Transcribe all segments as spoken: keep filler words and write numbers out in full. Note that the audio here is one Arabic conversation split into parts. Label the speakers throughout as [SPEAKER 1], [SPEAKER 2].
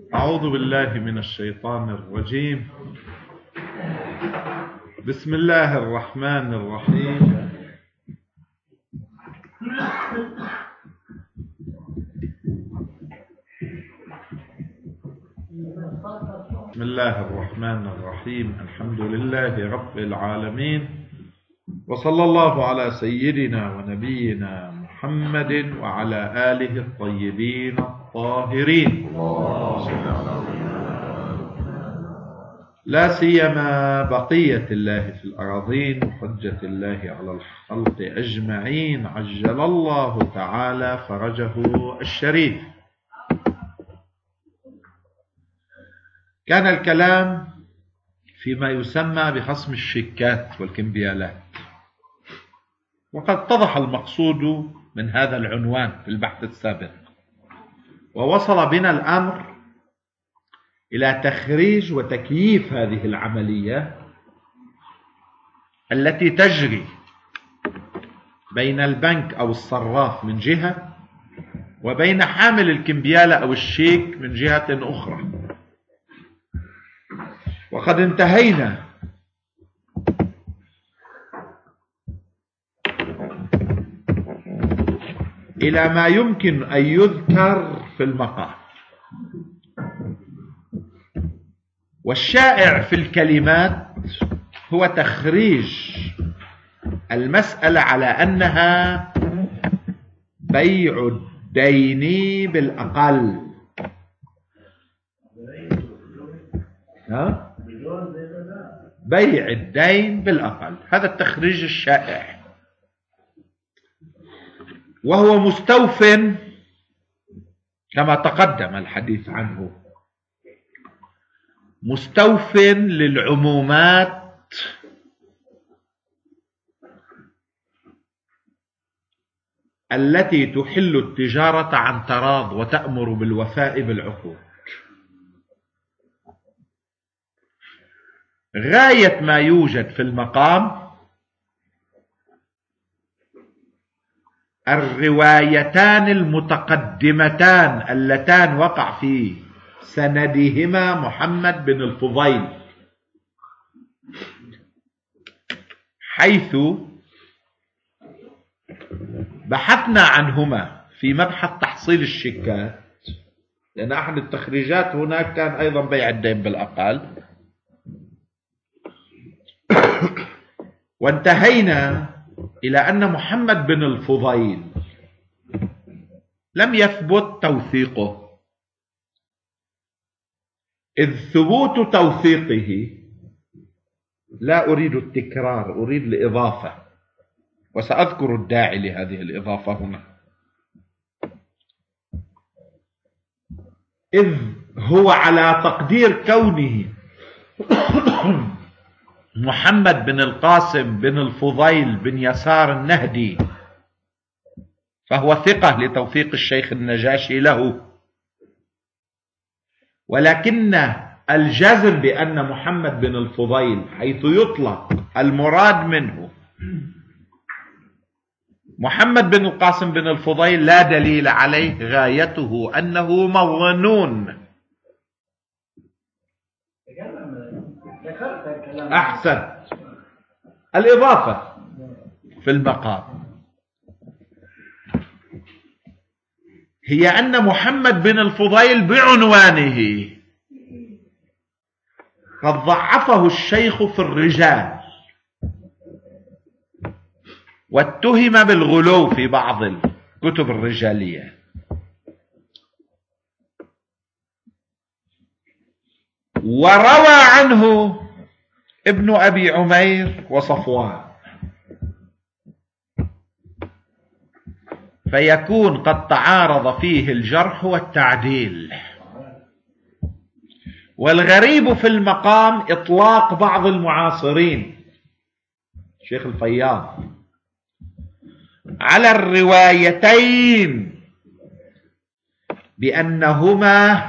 [SPEAKER 1] أعوذ بالله من الشيطان الرجيم. بسم الله الرحمن الرحيم. بسم الله الرحمن الرحيم. الحمد لله رب العالمين، وصلى الله على سيدنا ونبينا محمد وعلى آله الطيبين الطاهرين، لا سيما بقية الله في الأراضين وحجة الله على الخلق أجمعين، عجل الله تعالى فرجه الشريف. كان الكلام فيما يسمى بخصم الشيكات والكمبيالات، وقد اتضح المقصود من هذا العنوان في البحث السابق، ووصل بنا الأمر إلى تخريج وتكييف هذه العملية التي تجري بين البنك أو الصراف من جهة، وبين حامل الكمبيالة أو الشيك من جهة أخرى. وقد انتهينا إلى ما يمكن أن يذكر في المقام، والشائع في الكلمات هو تخريج المسألة على أنها بيع الدين بالأقل. ها؟ بيع الدين بالأقل، هذا التخريج الشائع، وهو مستوف كما تقدم الحديث عنه، مستوف للعمومات التي تحل التجارة عن تراض وتأمر بالوفاء بالعقود. غاية ما يوجد في المقام الروايتان المتقدمتان اللتان وقع في سندهما محمد بن الفضيل، حيث بحثنا عنهما في مبحث تحصيل الشيكات، لأن أحد التخريجات هناك كان أيضا بيع الدين بالأقل. وانتهينا إلى أن محمد بن الفضيل لم يثبت توثيقه، إذ ثبوت توثيقه، لا أريد التكرار، أريد الإضافة، وسأذكر الداعي لهذه الإضافة هنا، إذ هو على تقدير كونه محمد بن القاسم بن الفضيل بن يسار النهدي، فهو ثقة لتوثيق الشيخ النجاشي له، ولكن الجزم بأن محمد بن الفضيل حيث يطلق المراد منه محمد بن القاسم بن الفضيل لا دليل عليه، غايته أنه مظنون. أحسن، الإضافة في المقام هي أن محمد بن الفضيل بعنوانه قد ضعفه الشيخ في الرجال، واتهم بالغلو في بعض الكتب الرجالية، وروى عنه ابن أبي عمير وصفوان، فيكون قد تعارض فيه الجرح والتعديل. والغريب في المقام إطلاق بعض المعاصرين، شيخ الفياض، على الروايتين بأنهما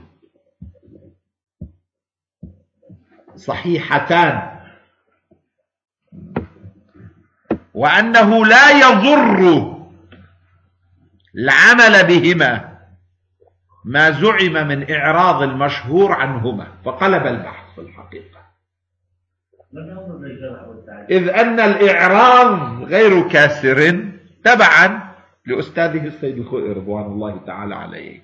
[SPEAKER 1] صحيحتان، وأنه لا يضر العمل بهما ما زعم من إعراض المشهور عنهما، فقلب البحث في الحقيقة، إذ أن الإعراض غير كاسر تبعا لأستاذه السيد الخوئي رضوان الله تعالى عليه.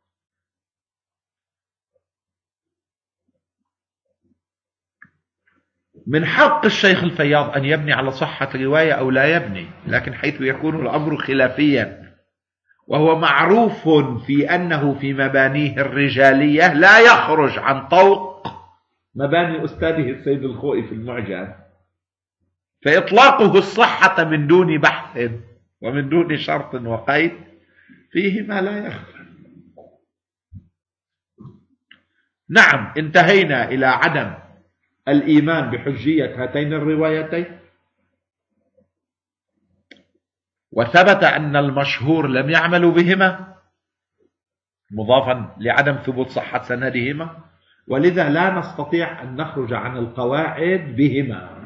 [SPEAKER 1] من حق الشيخ الفياض أن يبني على صحة رواية أو لا يبني، لكن حيث يكون الأمر خلافيا، وهو معروف في أنه في مبانيه الرجالية لا يخرج عن طوق مباني أستاذه السيد الخوئي في المعجم، فإطلاقه الصحة من دون بحث ومن دون شرط وقيد فيه ما لا يخفى. نعم، انتهينا إلى عدم الإيمان بحجية هاتين الروايتين، وثبت أن المشهور لم يعملوا بهما مضافا لعدم ثبوت صحة سندهما، ولذا لا نستطيع أن نخرج عن القواعد بهما.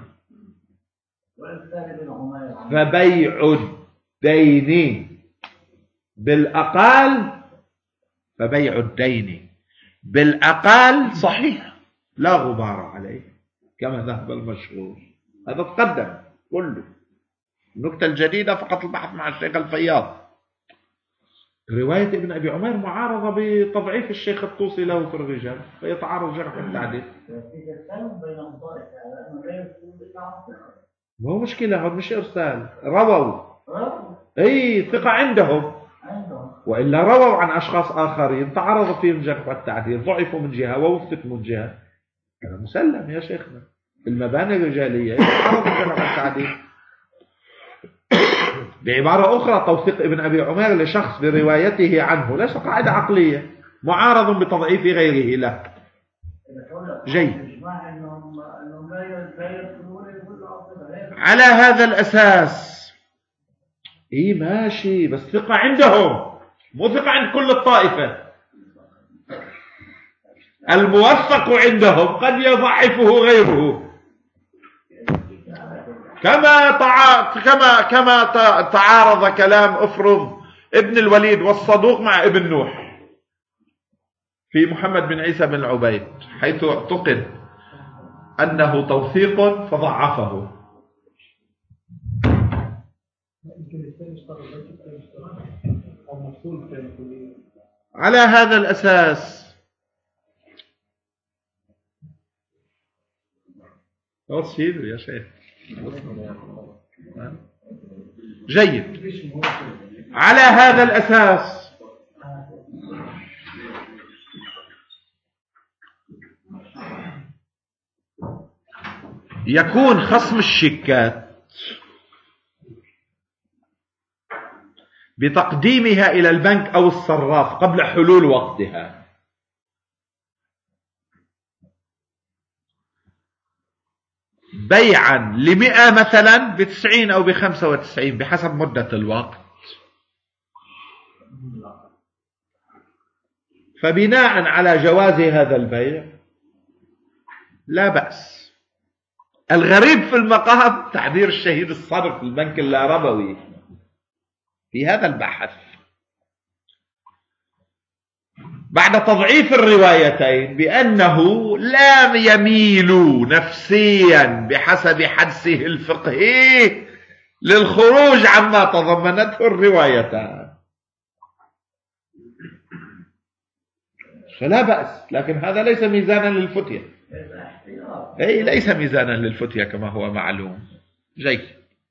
[SPEAKER 1] فبيع الدين بالأقل فبيع الدين بالأقل صحيح لا غبار عليه كما ذهب المشهور. هذا تقدم كله. النكتة الجديدة فقط البحث مع الشيخ الفياض. رواية ابن أبي عمير معارضة بتضعيف الشيخ الطوسي له في الرجال، فيتعارض جرح التعديل. ما هو مشكلة، هذا مش إرسال، رووا أي ثقة عندهم، وإلا رووا عن أشخاص آخرين تعارض فيهم الجرح والتعديل، ضعفوا من جهة ووثقوا من جهة. هذا مسلم يا شيخنا، المباني الرجالية يتعارض الجرح والتعديل. بعبارة أخرى، توثيق ابن أبي عمير لشخص بروايته عنه ليس قاعدة عقلية، معارض بتضعيف غيره له. جيد. على هذا الأساس إيه ماشي، بس ثقة عندهم مو ثقة عند كل الطائفة. الموثق عندهم قد يضعفه غيره، كما تع... كما كما تعارض كلام افرض ابن الوليد والصدوق مع ابن نوح في محمد بن عيسى بن العبيد، حيث اعتقد انه توثيق فضعفه. على هذا الاساس أصير يا شيخ. جيد. على هذا الأساس يكون خصم الشيكات بتقديمها إلى البنك أو الصراف قبل حلول وقتها بيعا لمئة مثلا بتسعين أو بخمسة وتسعين بحسب مدة الوقت، فبناء على جواز هذا البيع لا بأس. الغريب في المقام تعبير الشهيد الصدر في البنك اللاربوي في هذا البحث بعد تضعيف الروايتين بأنه لا يميل نفسيا بحسب حدسه الفقهي للخروج عما تضمنته الروايتان، فلا بأس، لكن هذا ليس ميزانا للفتية. أي ليس ميزانا للفتية كما هو معلوم. جيد.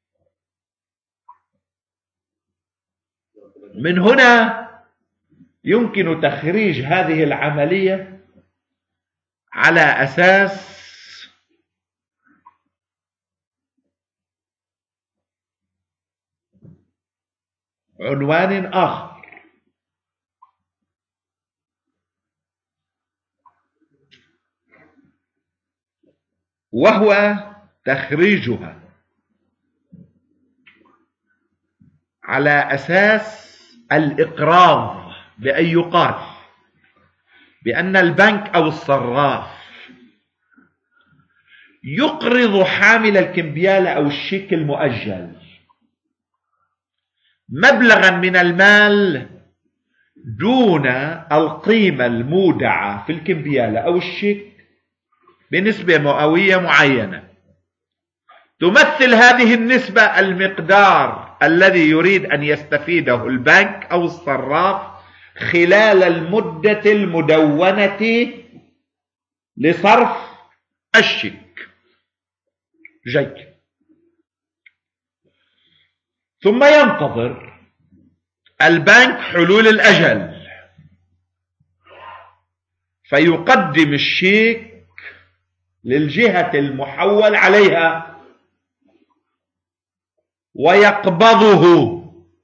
[SPEAKER 1] من هنا يمكن تخريج هذه العملية على أساس عنوان آخر، وهو تخريجها على أساس الإقراض، بأن يقال بأن البنك أو الصراف يقرض حامل الكمبيالة أو الشيك المؤجل مبلغا من المال دون القيمة المودعة في الكمبيالة أو الشيك بنسبة مئوية معينة، تمثل هذه النسبة المقدار الذي يريد أن يستفيده البنك أو الصراف خلال المدة المدونة لصرف الشيك. جيد. ثم ينتظر البنك حلول الأجل فيقدم الشيك للجهة المحول عليها ويقبضه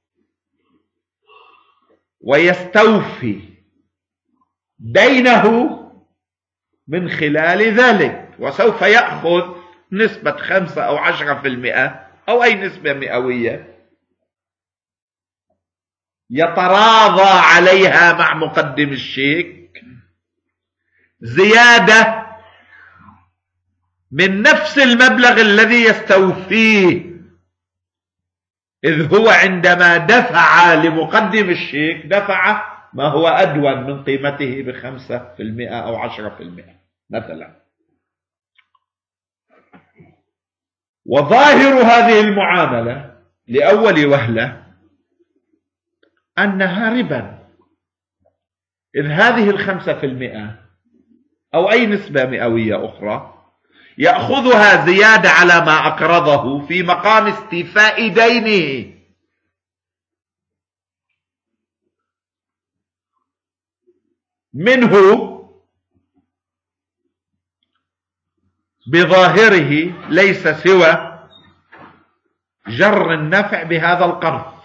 [SPEAKER 1] ويستوفي دينه من خلال ذلك، وسوف يأخذ نسبة خمسة أو عشرة في المئة أو أي نسبة مئوية يتراضى عليها مع مقدم الشيك زيادة من نفس المبلغ الذي يستوفيه، إذ هو عندما دفع لمقدم الشيك دفع ما هو أدون من قيمته بخمسة في المئة أو عشرة في المئة مثلا. وظاهر هذه المعاملة لأول وهلة أنها ربا، إذ هذه الخمسة في المئة أو أي نسبة مئوية أخرى يأخذها زيادة على ما أقرضه في مقام استيفاء دينه، منه بظاهره ليس سوى جر النفع بهذا القرض.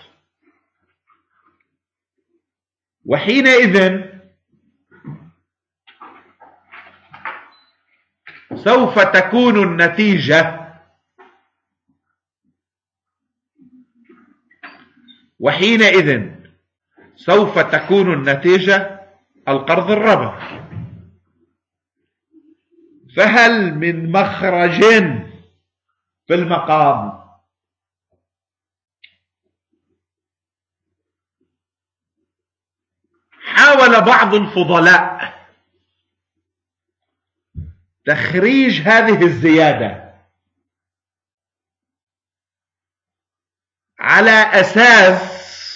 [SPEAKER 1] وحينئذ سوف تكون النتيجة وحينئذ سوف تكون النتيجة القرض الربا. فهل من مخرج في المقام؟ حاول بعض الفضلاء تخريج هذه الزيادة على أساس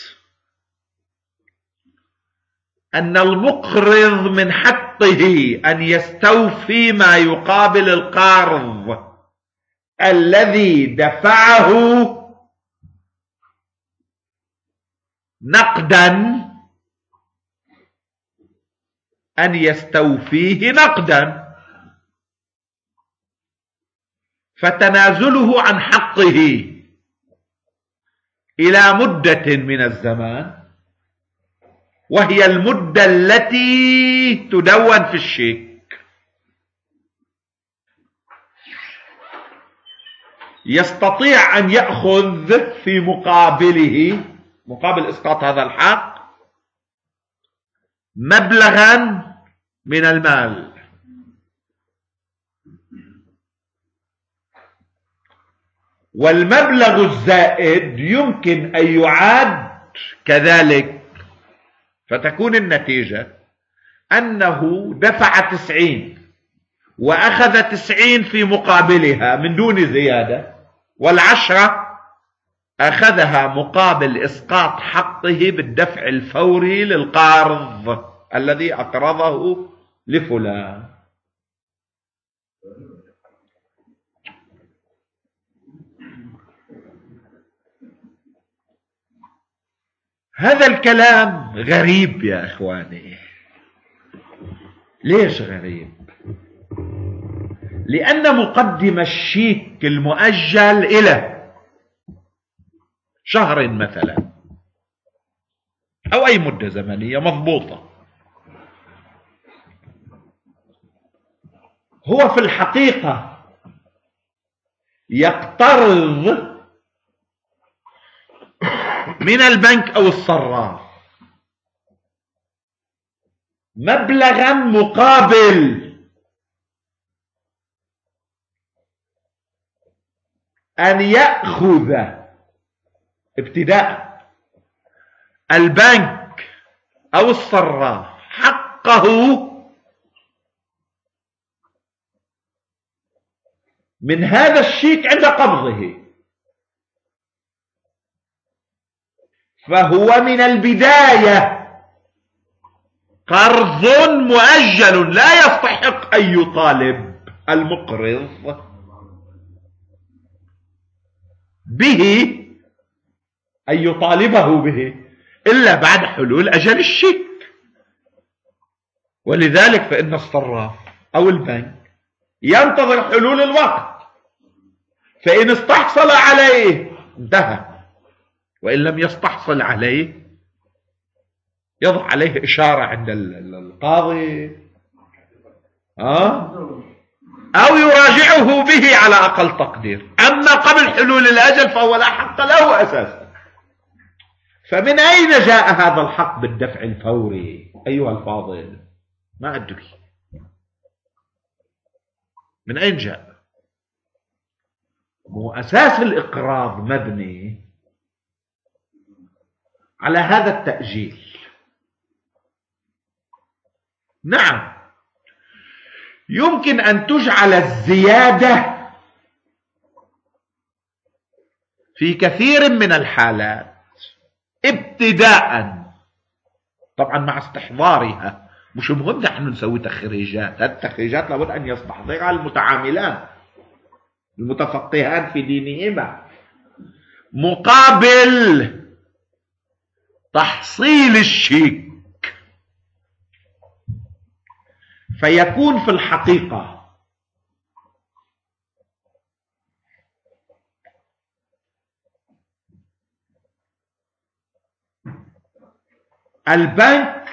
[SPEAKER 1] أن المقرض من حقه أن يستوفي ما يقابل القرض الذي دفعه نقدا، أن يستوفيه نقدا، فتنازله عن حقه إلى مدة من الزمان وهي المدة التي تدون في الشيك يستطيع أن يأخذ في مقابله، مقابل إسقاط هذا الحق، مبلغا من المال، والمبلغ الزائد يمكن أن يعاد كذلك، فتكون النتيجة أنه دفع تسعين وأخذ تسعين في مقابلها من دون زيادة، والعشرة أخذها مقابل إسقاط حقه بالدفع الفوري للقارض الذي أقرضه لفلان. هذا الكلام غريب يا إخواني. ليش غريب؟ لأن مقدم الشيك المؤجل إلى شهر مثلا أو أي مدة زمنية مضبوطة، هو في الحقيقة يقترض من البنك أو الصراف مبلغا مقابل أن يأخذ ابتداء البنك أو الصراف حقه من هذا الشيك عند قبضه، فهو من البداية قرض مؤجل لا يستحق أن يطالب المقرض به، أن يطالبه به إلا بعد حلول أجل الشيك. ولذلك فإن الصراف أو البنك ينتظر حلول الوقت، فإن استحصل عليه انتهى، وإن لم يستحصل عليه يضع عليه إشارة عند القاضي أه؟ أو يراجعه به على أقل تقدير. أما قبل حلول الأجل فهو لا حق له أساسا. فمن أين جاء هذا الحق بالدفع الفوري أيها الفاضل؟ ما أدري من أين جاء. مو أساس الإقراض مبني على هذا التأجيل. نعم يمكن أن تجعل الزيادة في كثير من الحالات ابتداء، طبعا مع استحضارها. مش مهم نحن نسوي تخريجات، هذه التخريجات لابد أن يستحضرها المتعاملان المتفقهان في دينهما، مقابل تحصيل الشيك. فيكون في الحقيقة البنك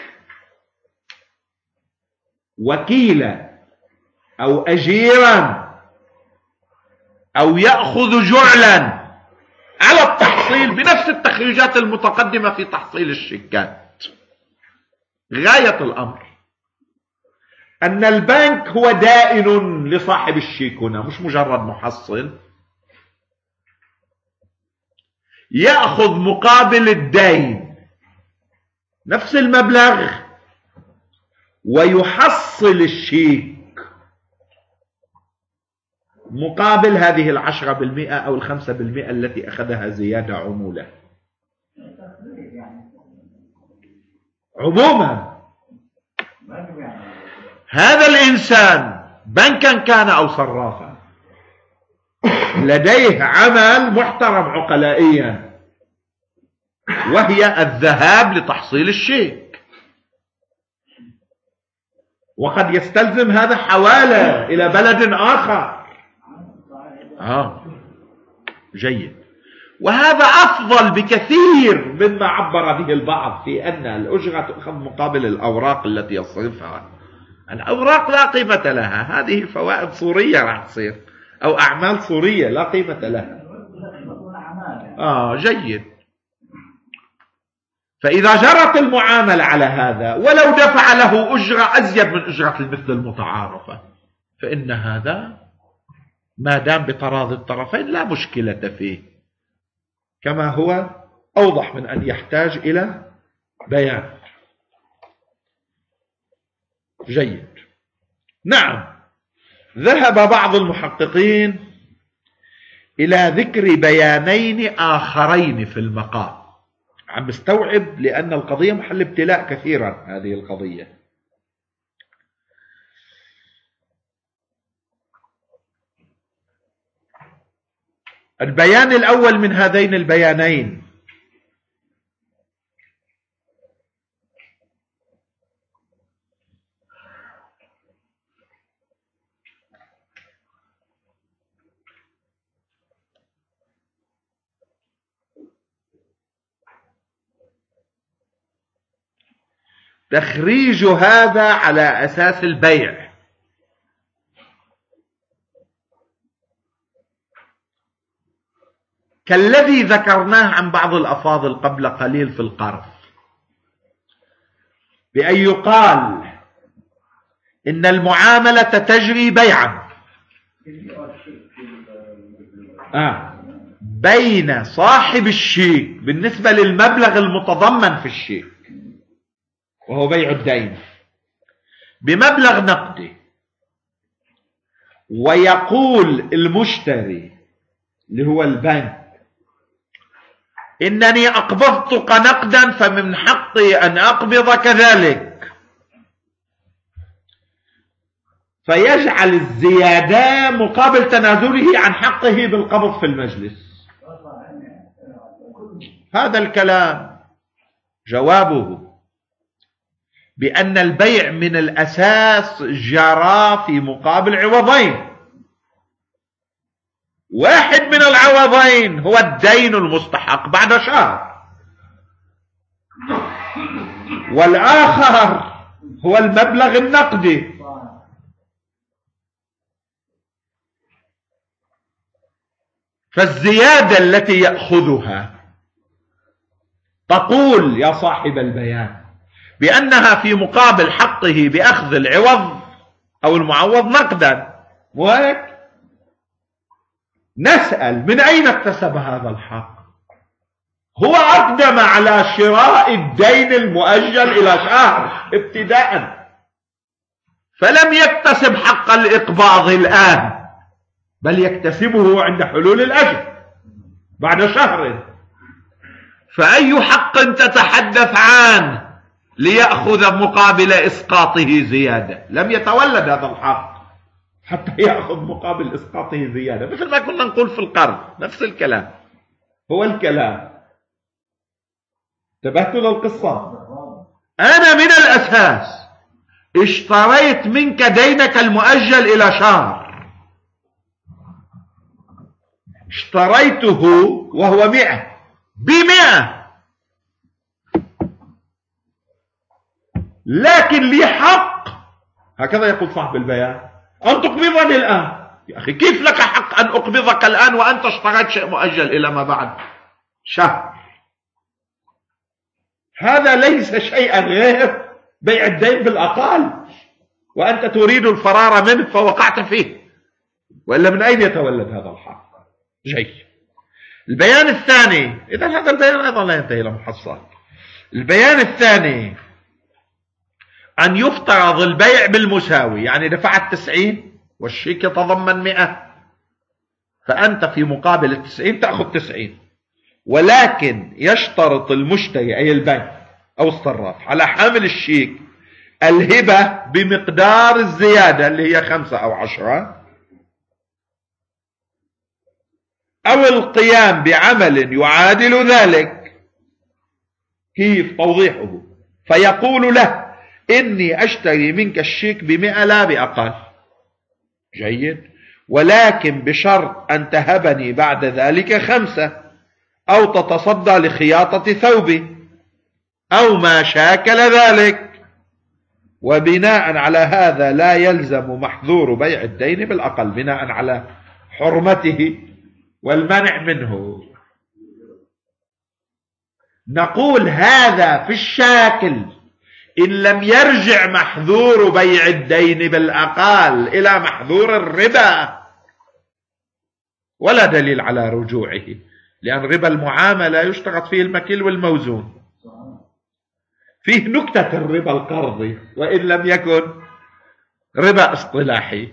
[SPEAKER 1] وكيلا أو أجيرا أو يأخذ جعلا على التحصيل بنفس التخريجات المتقدمة في تحصيل الشيكات. غاية الأمر أن البنك هو دائن لصاحب الشيك هنا، مش مجرد محصل. يأخذ مقابل الدين نفس المبلغ ويحصل الشيك مقابل هذه العشرة بالمئة أو الخمسة بالمئة التي أخذها زيادة عمولة. عموما هذا الإنسان بنكا كان أو صرافا لديه عمل محترم عقلائيا، وهي الذهاب لتحصيل الشيك، وقد يستلزم هذا حوالة إلى بلد آخر. آه جيد. وهذا أفضل بكثير مما عبر به البعض في أن الأجرة تأخذ مقابل الأوراق التي يصرفها. الأوراق لا قيمة لها، هذه فوائد صورية راح تصير أو أعمال صورية لا قيمة لها. آه جيد. فإذا جرت المعاملة على هذا ولو دفع له أجرة أزيد من أجرة المثل المتعارفة، فإن هذا ما دام بتراضي الطرفين لا مشكلة فيه، كما هو أوضح من أن يحتاج إلى بيان. جيد. نعم ذهب بعض المحققين إلى ذكر بيانين آخرين في المقام. عم بستوعب لأن القضية محل ابتلاء كثيرا هذه القضية. البيان الأول من هذين البيانين تخريج هذا على أساس البيع. كالذي ذكرناه عن بعض الأفاضل قبل قليل في القرض، بأن يقال إن المعاملة تجري بيعا آه. بين صاحب الشيك بالنسبة للمبلغ المتضمن في الشيك وهو بيع الدين بمبلغ نقدي، ويقول المشتري اللي هو البنك إنني أقبضتك نقدا فمن حقي أن أقبض كذلك، فيجعل الزيادة مقابل تنازله عن حقه بالقبض في المجلس. هذا الكلام جوابه بأن البيع من الأساس جرى في مقابل عوضين، واحد من العوضين هو الدين المستحق بعد شهر، والآخر هو المبلغ النقدي. فالزيادة التي يأخذها تقول يا صاحب البيان بأنها في مقابل حقه بأخذ العوض أو المعوض نقدا، مو هيك؟ نسأل من أين اكتسب هذا الحق؟ هو أقدم على شراء الدين المؤجل إلى شهر ابتداء، فلم يكتسب حق الإقباض الآن، بل يكتسبه عند حلول الأجل بعد شهر. فأي حق تتحدث عنه ليأخذ مقابل إسقاطه زيادة؟ لم يتولد هذا الحق حتى يأخذ مقابل إسقاطه زيادة، مثل ما كنا نقول في القرض، نفس الكلام هو الكلام. انتبهتوا للقصة؟ أنا من الأساس اشتريت منك دينك المؤجل إلى شهر، اشتريته وهو مئة بمئة، لكن لي حق، هكذا يقول صاحب البيان، أن تقبضني الآن. يا أخي كيف لك حق أن أقبضك الآن وأنت اشتريت شيء مؤجل إلى ما بعد شهر؟ هذا ليس شيئا غير بيع الدين بالأقل، وأنت تريد الفرار منه فوقعت فيه، وإلا من أين يتولد هذا الحق؟ جيد. البيان الثاني، إذا هذا البيان أيضا لا ينتهي إلى محصل. البيان الثاني أن يفترض البيع بالمساوي، يعني دفعت تسعين والشيك يتضمن مئة، فأنت في مقابل التسعين تأخذ تسعين، ولكن يشترط المشتري أي البنك أو الصراف على حامل الشيك الهبة بمقدار الزيادة اللي هي خمسة أو عشرة، أو القيام بعمل يعادل ذلك. كيف توضيحه؟ فيقول له إني أشتري منك الشيك بمئة لا بأقل، جيد، ولكن بشرط أن تهبني بعد ذلك خمسة، أو تتصدى لخياطة ثوبي، أو ما شاكل ذلك. وبناء على هذا لا يلزم محذور بيع الدين بالأقل، بناء على حرمته والمنع منه. نقول هذا في الشاكل إن لم يرجع محذور بيع الدين بالأقل إلى محذور الربا، ولا دليل على رجوعه، لأن ربا المعاملة يشترط فيه المكيل والموزون، فيه نكتة الربا القرضي وإن لم يكن ربا اصطلاحي،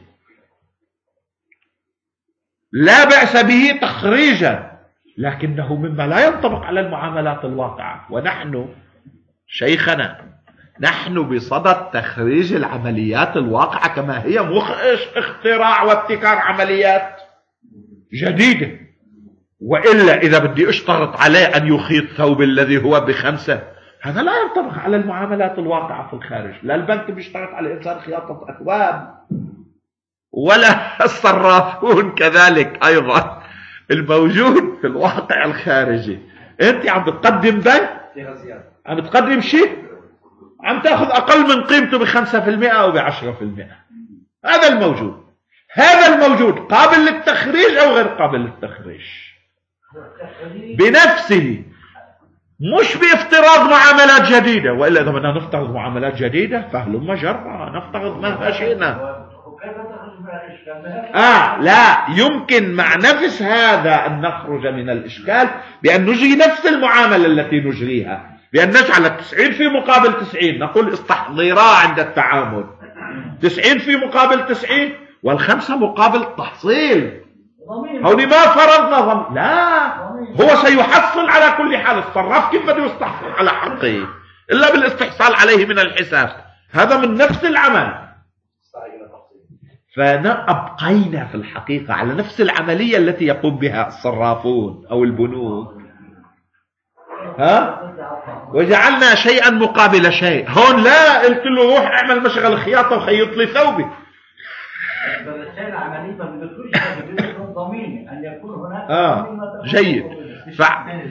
[SPEAKER 1] لا بأس به تخريجا، لكنه مما لا ينطبق على المعاملات الواقعة. ونحن شيخنا نحن بصدد تخريج العمليات الواقعة كما هي، مش اختراع وابتكار عمليات جديدة. وإلا إذا بدي اشترط عليه أن يخيط ثوب الذي هو بخمسة، هذا لا ينطبق على المعاملات الواقعة في الخارج. لا البنك بيشترط على الإنسان خياطة أثواب، ولا الصرافون كذلك أيضا الموجود في الواقع الخارجي. أنت عم بتقدم بنك، عم بتقدم شيء عم تأخذ أقل من قيمته بخمسة في المئة أو بعشرة في المئة. هذا الموجود، هذا الموجود قابل للتخريج أو غير قابل للتخريج بنفسه، مش بافتراض معاملات جديدة. وإلا إذا بدنا نفترض معاملات جديدة فهلما جرى نفترض ما شئنا. آه لا يمكن مع نفس هذا أن نخرج من الإشكال بأن نجري نفس المعاملة التي نجريها، بأن نجعل التسعين في مقابل تسعين، نقول استحضرا عند التعامل، تسعين في مقابل تسعين والخمسة مقابل تحصيل. هوني ما فرضنا ضم... لا، هو سيحصل على كل حال. الصراف كيف بده يستحصل على حقه إلا بالاستحصال عليه من الحساب، هذا من نفس العمل. فأبقينا في الحقيقة على نفس العملية التي يقوم بها الصرافون أو البنوك، ها؟ وجعلنا شيئا مقابل شيء. هون لا قلت له روح اعمل مشغل خياطة وخيط لي ثوبي.
[SPEAKER 2] الشيء العملي ما بيدخلش يكون ضمين أن يكون هناك
[SPEAKER 1] آه جيد. ف...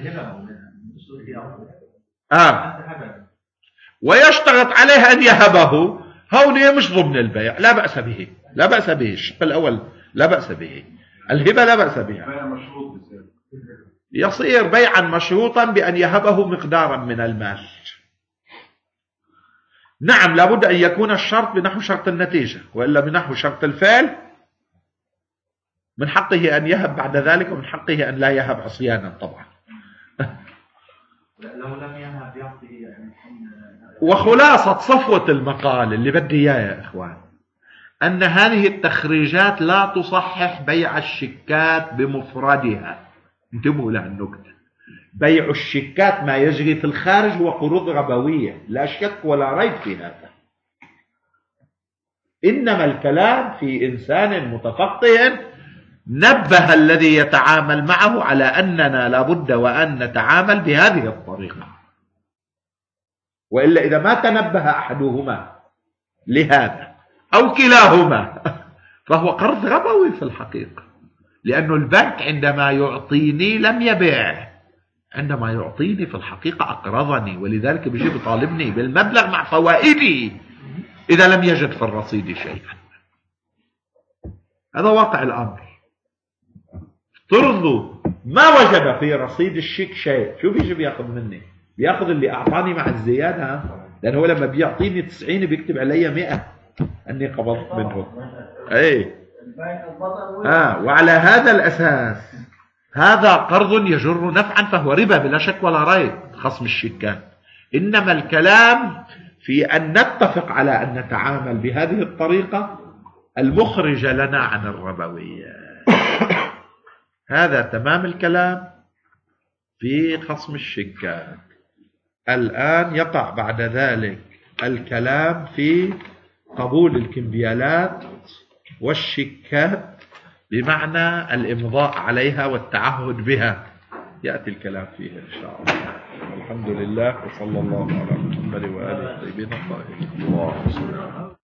[SPEAKER 1] آه ويشترط عليه أن يهبه. هون مش ضمن البيع، لا بأس به، لا بأس به. الشق الأول لا بأس به، الهبة لا بأس بها. يصير بيعا مشروطا بأن يهبه مقدارا من المال. نعم، لابد أن يكون الشرط بنحو شرط النتيجة، وإلا بنحو شرط الفعل من حقه أن يهب بعد ذلك، ومن حقه أن لا يهب عصيانا طبعا.
[SPEAKER 2] لو لم يهب يعطي يعني.
[SPEAKER 1] وخلاصة صفوة المقال اللي بدي إياه يا إخوان أن هذه التخريجات لا تصحح بيع الشيكات بمفردها. انتبهوا لهالنكتة. بيع الشيكات ما يجري في الخارج هو قروض ربوية، لا شك ولا ريب في هذا. إنما الكلام في إنسان متفقه نبه الذي يتعامل معه على أننا لابد وأن نتعامل بهذه الطريقة، وإلا إذا ما تنبه أحدهما لهذا أو كلاهما فهو قرض ربوي في الحقيقة. لأن البنك عندما يعطيني لم يبيع، عندما يعطيني في الحقيقة أقرضني، ولذلك بيجي يطالبني بالمبلغ مع فوائده إذا لم يجد في الرصيد شيئا. هذا واقع الأمر. افترضوا ما وجد في رصيد الشيك شيء، شو بيجي بياخذ مني؟ بياخذ اللي أعطاني مع الزيادة، لأن هو لما بيعطيني تسعين بيكتب علي مئة أني قبضت منه. أي آه وعلى هذا الأساس هذا قرض يجر نفعا فهو ربا بلا شك ولا ريب، خصم الشيكات. إنما الكلام في أن نتفق على أن نتعامل بهذه الطريقة المخرجة لنا عن الربوية. هذا تمام الكلام في خصم الشيكات. الآن يقع بعد ذلك الكلام في قبول الكمبيالات والشيكات بمعنى الإمضاء عليها والتعهد بها، يأتي الكلام فيه إن شاء الله. الحمد لله وصلى الله على محمد وآله الطيبين الطاهرين.